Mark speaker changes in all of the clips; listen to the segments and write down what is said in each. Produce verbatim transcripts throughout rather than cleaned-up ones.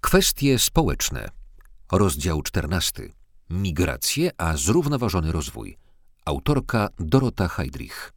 Speaker 1: Kwestie społeczne. Rozdział czternasty. Migracje a zrównoważony rozwój. Autorka Dorota Heydrich.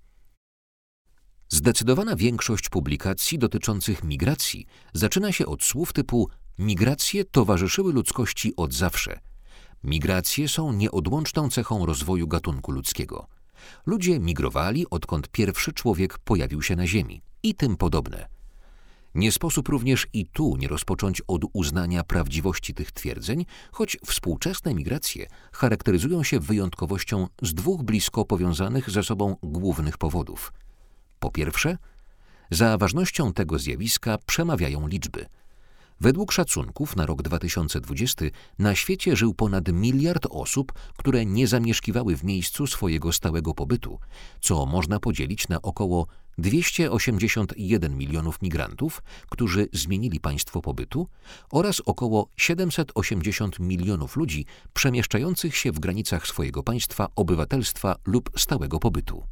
Speaker 1: Zdecydowana większość publikacji dotyczących migracji zaczyna się od słów typu migracje towarzyszyły ludzkości od zawsze. Migracje są nieodłączną cechą rozwoju gatunku ludzkiego. Ludzie migrowali, odkąd pierwszy człowiek pojawił się na Ziemi i tym podobne. Nie sposób również i tu nie rozpocząć od uznania prawdziwości tych twierdzeń, choć współczesne migracje charakteryzują się wyjątkowością z dwóch blisko powiązanych ze sobą głównych powodów. Po pierwsze, za ważnością tego zjawiska przemawiają liczby. Według szacunków na rok dwa tysiące dwudziesty na świecie żył ponad miliard osób, które nie zamieszkiwały w miejscu swojego stałego pobytu, co można podzielić na około dwieście osiemdziesiąt jeden milionów migrantów, którzy zmienili państwo pobytu, oraz około siedemset osiemdziesiąt milionów ludzi przemieszczających się w granicach swojego państwa obywatelstwa lub stałego pobytu.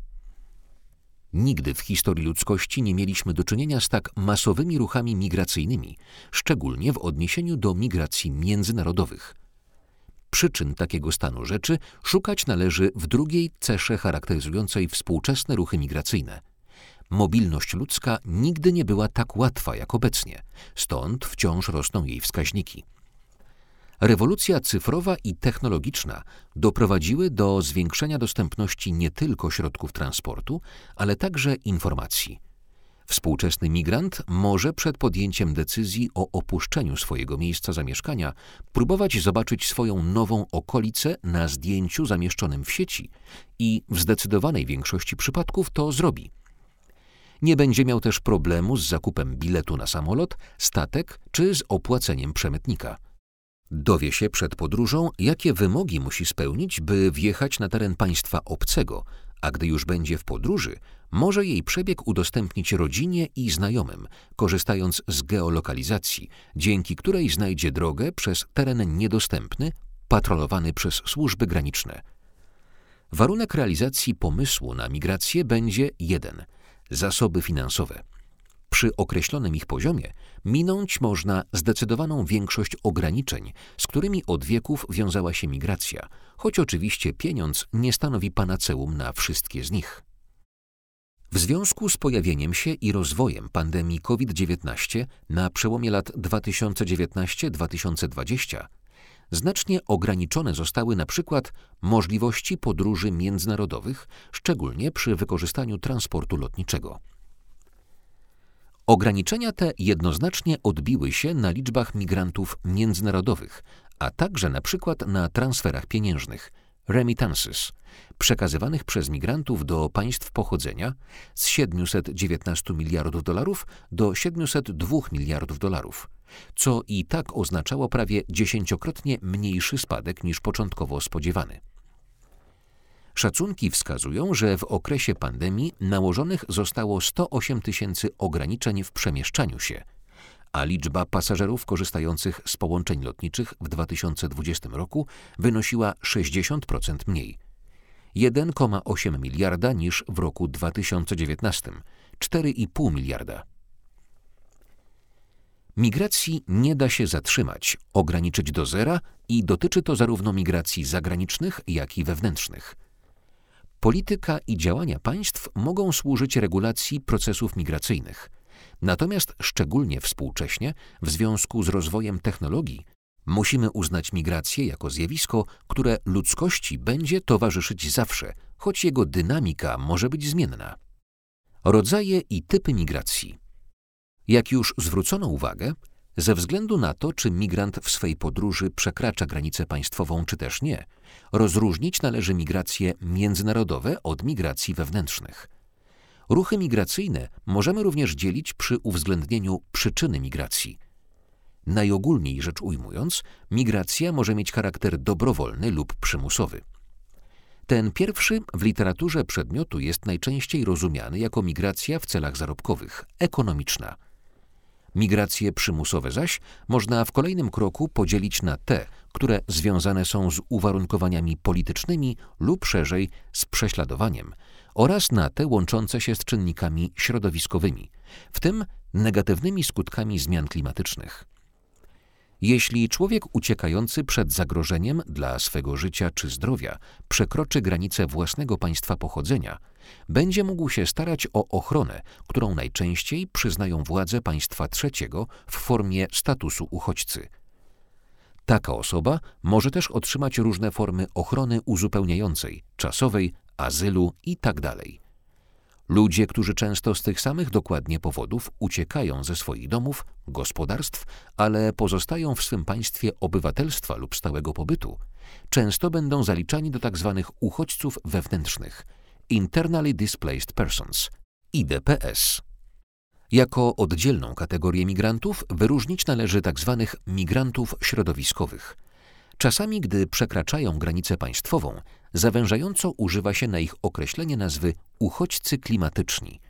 Speaker 1: Nigdy w historii ludzkości nie mieliśmy do czynienia z tak masowymi ruchami migracyjnymi, szczególnie w odniesieniu do migracji międzynarodowych. Przyczyn takiego stanu rzeczy szukać należy w drugiej cesze charakteryzującej współczesne ruchy migracyjne. Mobilność ludzka nigdy nie była tak łatwa jak obecnie, stąd wciąż rosną jej wskaźniki. Rewolucja cyfrowa i technologiczna doprowadziły do zwiększenia dostępności nie tylko środków transportu, ale także informacji. Współczesny migrant może przed podjęciem decyzji o opuszczeniu swojego miejsca zamieszkania próbować zobaczyć swoją nową okolicę na zdjęciu zamieszczonym w sieci i w zdecydowanej większości przypadków to zrobi. Nie będzie miał też problemu z zakupem biletu na samolot, statek czy z opłaceniem przemytnika. Dowie się przed podróżą, jakie wymogi musi spełnić, by wjechać na teren państwa obcego, a gdy już będzie w podróży, może jej przebieg udostępnić rodzinie i znajomym, korzystając z geolokalizacji, dzięki której znajdzie drogę przez teren niedostępny, patrolowany przez służby graniczne. Warunek realizacji pomysłu na migrację będzie jeden – zasoby finansowe. Przy określonym ich poziomie minąć można zdecydowaną większość ograniczeń, z którymi od wieków wiązała się migracja, choć oczywiście pieniądz nie stanowi panaceum na wszystkie z nich. W związku z pojawieniem się i rozwojem pandemii COVID dziewiętnaście na przełomie lat dwa tysiące dziewiętnasty do dwa tysiące dwudziestego znacznie ograniczone zostały na przykład możliwości podróży międzynarodowych, szczególnie przy wykorzystaniu transportu lotniczego. Ograniczenia te jednoznacznie odbiły się na liczbach migrantów międzynarodowych, a także na przykład na transferach pieniężnych, remittances, przekazywanych przez migrantów do państw pochodzenia z siedmiuset dziewiętnastu miliardów dolarów do siedmiuset dwóch miliardów dolarów, co i tak oznaczało prawie dziesięciokrotnie mniejszy spadek niż początkowo spodziewany. Szacunki wskazują, że w okresie pandemii nałożonych zostało sto osiem tysięcy ograniczeń w przemieszczaniu się, a liczba pasażerów korzystających z połączeń lotniczych w dwa tysiące dwudziestym roku wynosiła sześćdziesiąt procent mniej. jeden przecinek osiem miliarda niż w roku dwa tysiące dziewiętnastym, cztery przecinek pięć miliarda. Migracji nie da się zatrzymać, ograniczyć do zera i dotyczy to zarówno migracji zagranicznych, jak i wewnętrznych. Polityka i działania państw mogą służyć regulacji procesów migracyjnych. Natomiast szczególnie współcześnie, w związku z rozwojem technologii, musimy uznać migrację jako zjawisko, które ludzkości będzie towarzyszyć zawsze, choć jego dynamika może być zmienna. Rodzaje i typy migracji. Jak już zwrócono uwagę, ze względu na to, czy migrant w swej podróży przekracza granicę państwową, czy też nie, rozróżnić należy migracje międzynarodowe od migracji wewnętrznych. Ruchy migracyjne możemy również dzielić przy uwzględnieniu przyczyny migracji. Najogólniej rzecz ujmując, migracja może mieć charakter dobrowolny lub przymusowy. Ten pierwszy w literaturze przedmiotu jest najczęściej rozumiany jako migracja w celach zarobkowych, ekonomiczna. Migracje przymusowe zaś można w kolejnym kroku podzielić na te, które związane są z uwarunkowaniami politycznymi lub szerzej z prześladowaniem, oraz na te łączące się z czynnikami środowiskowymi, w tym negatywnymi skutkami zmian klimatycznych. Jeśli człowiek uciekający przed zagrożeniem dla swego życia czy zdrowia przekroczy granicę własnego państwa pochodzenia, będzie mógł się starać o ochronę, którą najczęściej przyznają władze państwa trzeciego w formie statusu uchodźcy. Taka osoba może też otrzymać różne formy ochrony uzupełniającej, czasowej, azylu itd. Ludzie, którzy często z tych samych dokładnie powodów uciekają ze swoich domów, gospodarstw, ale pozostają w swym państwie obywatelstwa lub stałego pobytu, często będą zaliczani do tzw. uchodźców wewnętrznych – Internally Displaced Persons – I D P S. Jako oddzielną kategorię migrantów wyróżnić należy tzw. migrantów środowiskowych. Czasami, gdy przekraczają granicę państwową, zawężająco używa się na ich określenie nazwy uchodźcy klimatyczni.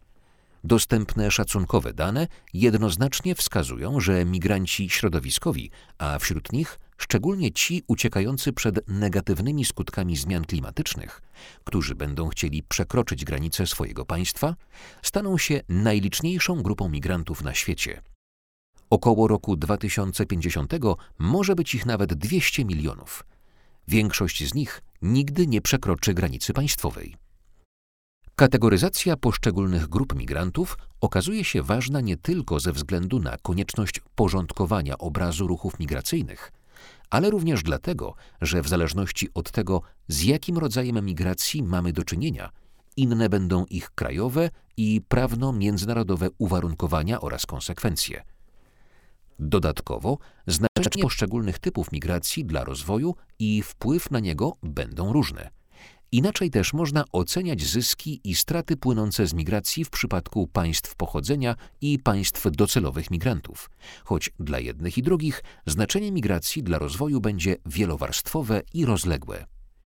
Speaker 1: Dostępne szacunkowe dane jednoznacznie wskazują, że migranci środowiskowi, a wśród nich szczególnie ci uciekający przed negatywnymi skutkami zmian klimatycznych, którzy będą chcieli przekroczyć granice swojego państwa, staną się najliczniejszą grupą migrantów na świecie. Około roku dwa tysiące pięćdziesiątego może być ich nawet dwieście milionów. Większość z nich nigdy nie przekroczy granicy państwowej. Kategoryzacja poszczególnych grup migrantów okazuje się ważna nie tylko ze względu na konieczność porządkowania obrazu ruchów migracyjnych, ale również dlatego, że w zależności od tego, z jakim rodzajem migracji mamy do czynienia, inne będą ich krajowe i prawno-międzynarodowe uwarunkowania oraz konsekwencje. Dodatkowo, znaczenie poszczególnych typów migracji dla rozwoju i wpływ na niego będą różne. Inaczej też można oceniać zyski i straty płynące z migracji w przypadku państw pochodzenia i państw docelowych migrantów, choć dla jednych i drugich znaczenie migracji dla rozwoju będzie wielowarstwowe i rozległe.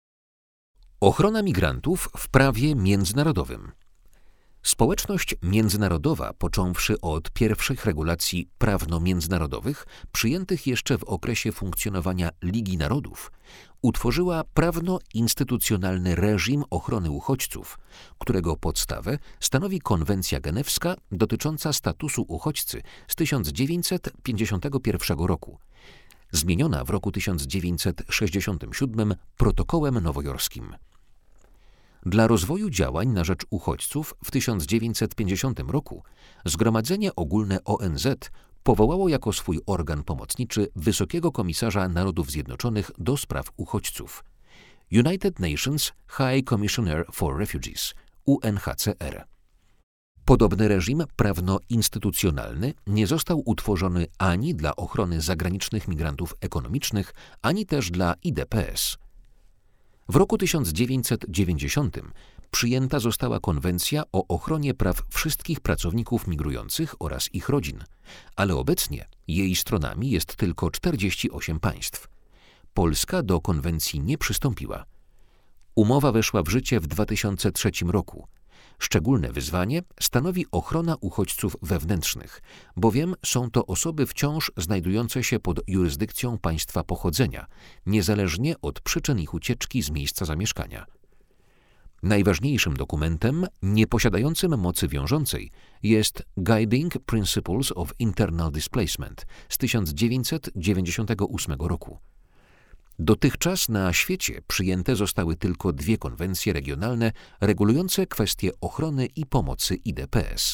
Speaker 1: Ochrona migrantów w prawie międzynarodowym. Społeczność międzynarodowa, począwszy od pierwszych regulacji prawno-międzynarodowych, przyjętych jeszcze w okresie funkcjonowania Ligi Narodów, utworzyła prawno-instytucjonalny reżim ochrony uchodźców, którego podstawę stanowi konwencja genewska dotycząca statusu uchodźcy z tysiąc dziewięćset pięćdziesiątego pierwszego roku, zmieniona w roku tysiąc dziewięćset sześćdziesiątym siódmym protokołem nowojorskim. Dla rozwoju działań na rzecz uchodźców w tysiąc dziewięćset pięćdziesiątym roku Zgromadzenie Ogólne O N Z powołało jako swój organ pomocniczy Wysokiego Komisarza Narodów Zjednoczonych do spraw uchodźców United Nations High Commissioner for Refugees U N H C R. Podobny reżim prawno-instytucjonalny nie został utworzony ani dla ochrony zagranicznych migrantów ekonomicznych, ani też dla I D P S. W roku tysiąc dziewięćset dziewięćdziesiątym przyjęta została Konwencja o ochronie praw wszystkich pracowników migrujących oraz ich rodzin, ale obecnie jej stronami jest tylko czterdzieści osiem państw. Polska do konwencji nie przystąpiła. Umowa weszła w życie w dwa tysiące trzecim roku. Szczególne wyzwanie stanowi ochrona uchodźców wewnętrznych, bowiem są to osoby wciąż znajdujące się pod jurysdykcją państwa pochodzenia, niezależnie od przyczyn ich ucieczki z miejsca zamieszkania. Najważniejszym dokumentem, nieposiadającym mocy wiążącej, jest Guiding Principles of Internal Displacement z tysiąc dziewięćset dziewięćdziesiątego ósmego roku. Dotychczas na świecie przyjęte zostały tylko dwie konwencje regionalne regulujące kwestie ochrony i pomocy I D P S.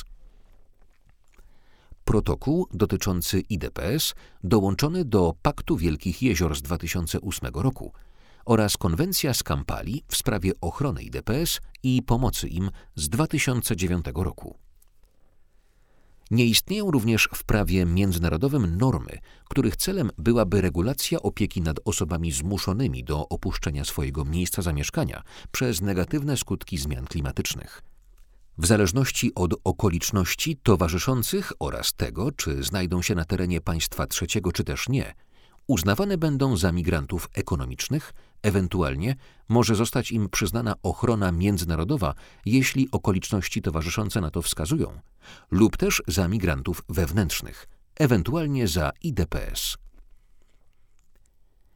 Speaker 1: Protokół dotyczący I D P S dołączony do Paktu Wielkich Jezior z dwa tysiące ósmego roku oraz konwencja z Kampali w sprawie ochrony I D P S i pomocy im z dwa tysiące dziewiątego roku. Nie istnieją również w prawie międzynarodowym normy, których celem byłaby regulacja opieki nad osobami zmuszonymi do opuszczenia swojego miejsca zamieszkania przez negatywne skutki zmian klimatycznych. W zależności od okoliczności towarzyszących oraz tego, czy znajdą się na terenie państwa trzeciego czy też nie, uznawane będą za migrantów ekonomicznych, ewentualnie może zostać im przyznana ochrona międzynarodowa, jeśli okoliczności towarzyszące na to wskazują, lub też za migrantów wewnętrznych, ewentualnie za I D P S.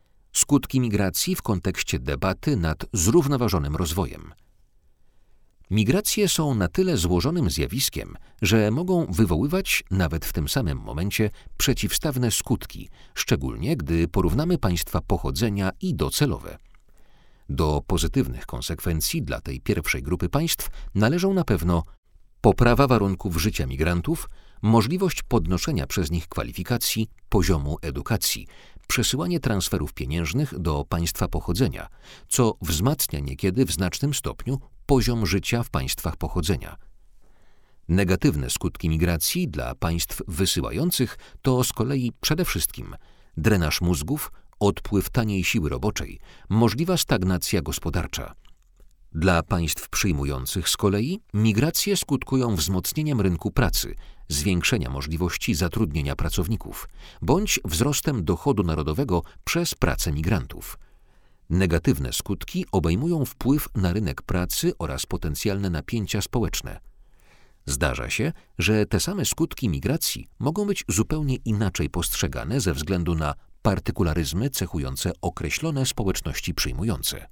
Speaker 1: Skutki migracji w kontekście debaty nad zrównoważonym rozwojem. Migracje są na tyle złożonym zjawiskiem, że mogą wywoływać, nawet w tym samym momencie, przeciwstawne skutki, szczególnie gdy porównamy państwa pochodzenia i docelowe. Do pozytywnych konsekwencji dla tej pierwszej grupy państw należą na pewno poprawa warunków życia migrantów, możliwość podnoszenia przez nich kwalifikacji, poziomu edukacji, przesyłanie transferów pieniężnych do państwa pochodzenia, co wzmacnia niekiedy w znacznym stopniu poziom życia w państwach pochodzenia. Negatywne skutki migracji dla państw wysyłających to z kolei przede wszystkim drenaż mózgów, odpływ taniej siły roboczej, możliwa stagnacja gospodarcza. Dla państw przyjmujących z kolei migracje skutkują wzmocnieniem rynku pracy, zwiększenia możliwości zatrudnienia pracowników, bądź wzrostem dochodu narodowego przez pracę migrantów. Negatywne skutki obejmują wpływ na rynek pracy oraz potencjalne napięcia społeczne. Zdarza się, że te same skutki migracji mogą być zupełnie inaczej postrzegane ze względu na partykularyzmy cechujące określone społeczności przyjmujące.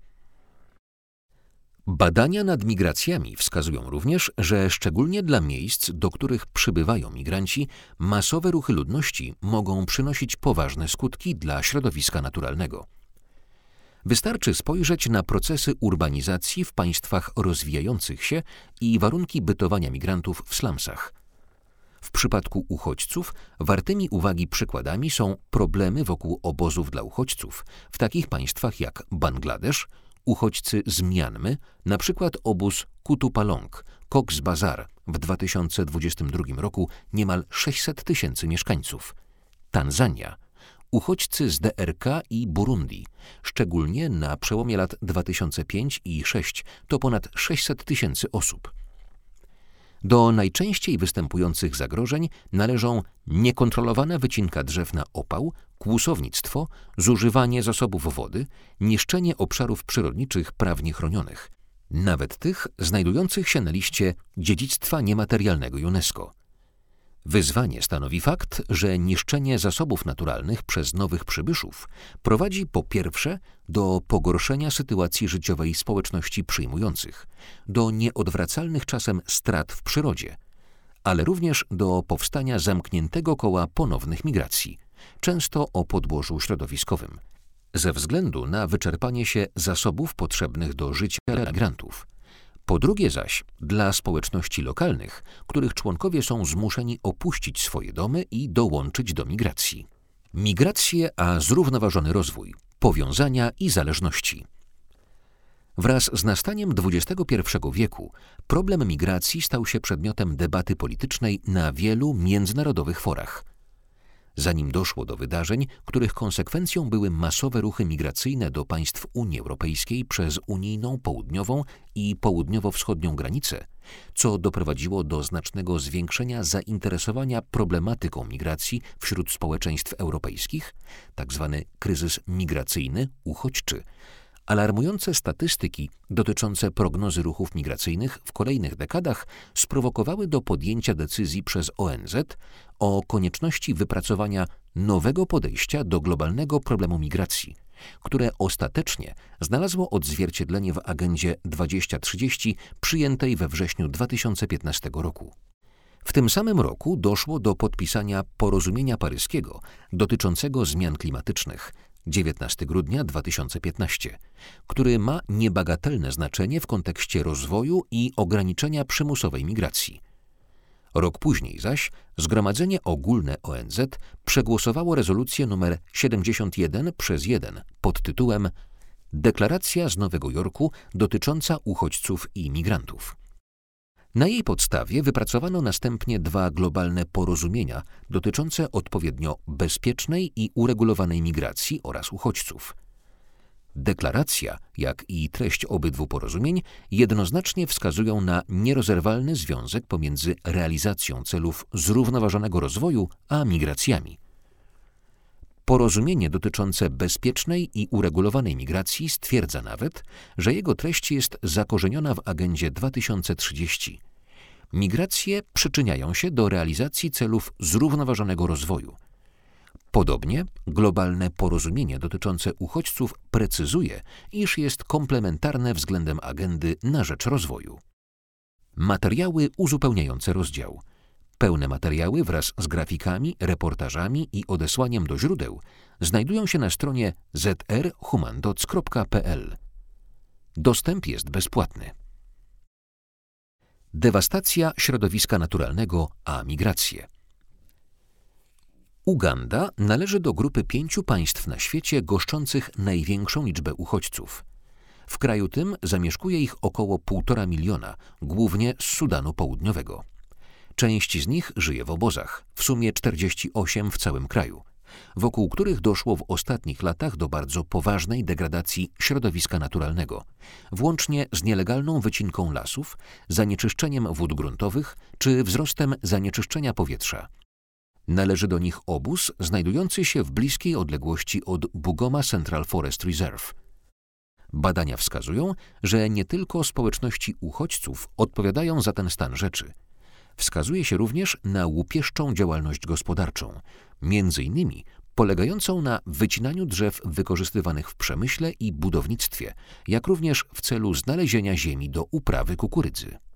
Speaker 1: Badania nad migracjami wskazują również, że szczególnie dla miejsc, do których przybywają migranci, masowe ruchy ludności mogą przynosić poważne skutki dla środowiska naturalnego. Wystarczy spojrzeć na procesy urbanizacji w państwach rozwijających się i warunki bytowania migrantów w slumsach. W przypadku uchodźców wartymi uwagi przykładami są problemy wokół obozów dla uchodźców w takich państwach jak Bangladesz, uchodźcy z Mianmy, na przykład obóz Kutupalong, Cox's Bazar, w dwa tysiące dwudziestym drugim roku niemal sześćset tysięcy mieszkańców. Tanzania, uchodźcy z D R K i Burundi, szczególnie na przełomie lat dwa tysiące piątego i dwa tysiące szóstego to ponad sześćset tysięcy osób. Do najczęściej występujących zagrożeń należą niekontrolowana wycinka drzew na opał, kłusownictwo, zużywanie zasobów wody, niszczenie obszarów przyrodniczych prawnie chronionych, nawet tych znajdujących się na liście dziedzictwa niematerialnego UNESCO. Wyzwanie stanowi fakt, że niszczenie zasobów naturalnych przez nowych przybyszów prowadzi po pierwsze do pogorszenia sytuacji życiowej społeczności przyjmujących, do nieodwracalnych czasem strat w przyrodzie, ale również do powstania zamkniętego koła ponownych migracji, często o podłożu środowiskowym, ze względu na wyczerpanie się zasobów potrzebnych do życia migrantów. Po drugie zaś, dla społeczności lokalnych, których członkowie są zmuszeni opuścić swoje domy i dołączyć do migracji. Migracje a zrównoważony rozwój, powiązania i zależności. Wraz z nastaniem dwudziestego pierwszego wieku problem migracji stał się przedmiotem debaty politycznej na wielu międzynarodowych forach. Zanim doszło do wydarzeń, których konsekwencją były masowe ruchy migracyjne do państw Unii Europejskiej przez unijną południową i południowo-wschodnią granicę, co doprowadziło do znacznego zwiększenia zainteresowania problematyką migracji wśród społeczeństw europejskich, tzw. kryzys migracyjny, uchodźczy. Alarmujące statystyki dotyczące prognozy ruchów migracyjnych w kolejnych dekadach sprowokowały do podjęcia decyzji przez O N Z o konieczności wypracowania nowego podejścia do globalnego problemu migracji, które ostatecznie znalazło odzwierciedlenie w Agendzie dwadzieścia trzydzieści przyjętej we wrześniu dwa tysiące piętnastego roku. W tym samym roku doszło do podpisania porozumienia paryskiego dotyczącego zmian klimatycznych, dziewiętnastego grudnia dwa tysiące piętnastego, który ma niebagatelne znaczenie w kontekście rozwoju i ograniczenia przymusowej migracji. Rok później zaś Zgromadzenie Ogólne O N Z przegłosowało rezolucję nr siedemdziesiąt jeden przez jeden pod tytułem Deklaracja z Nowego Jorku dotycząca uchodźców i migrantów. Na jej podstawie wypracowano następnie dwa globalne porozumienia dotyczące odpowiednio bezpiecznej i uregulowanej migracji oraz uchodźców. Deklaracja, jak i treść obydwu porozumień jednoznacznie wskazują na nierozerwalny związek pomiędzy realizacją celów zrównoważonego rozwoju a migracjami. Porozumienie dotyczące bezpiecznej i uregulowanej migracji stwierdza nawet, że jego treść jest zakorzeniona w Agendzie dwa tysiące trzydzieści. Migracje przyczyniają się do realizacji celów zrównoważonego rozwoju. Podobnie globalne porozumienie dotyczące uchodźców precyzuje, iż jest komplementarne względem agendy na rzecz rozwoju. Materiały uzupełniające rozdział. Pełne materiały wraz z grafikami, reportażami i odesłaniem do źródeł znajdują się na stronie z r humandoc kropka p l. Dostęp jest bezpłatny. Dewastacja środowiska naturalnego a migracje. Uganda należy do grupy pięciu państw na świecie goszczących największą liczbę uchodźców. W kraju tym zamieszkuje ich około półtora miliona, głównie z Sudanu Południowego. Część z nich żyje w obozach, w sumie czterdzieści osiem w całym kraju, wokół których doszło w ostatnich latach do bardzo poważnej degradacji środowiska naturalnego, włącznie z nielegalną wycinką lasów, zanieczyszczeniem wód gruntowych czy wzrostem zanieczyszczenia powietrza. Należy do nich obóz znajdujący się w bliskiej odległości od Bugoma Central Forest Reserve. Badania wskazują, że nie tylko społeczności uchodźców odpowiadają za ten stan rzeczy. Wskazuje się również na łupieszczą działalność gospodarczą, między innymi polegającą na wycinaniu drzew wykorzystywanych w przemyśle i budownictwie, jak również w celu znalezienia ziemi do uprawy kukurydzy.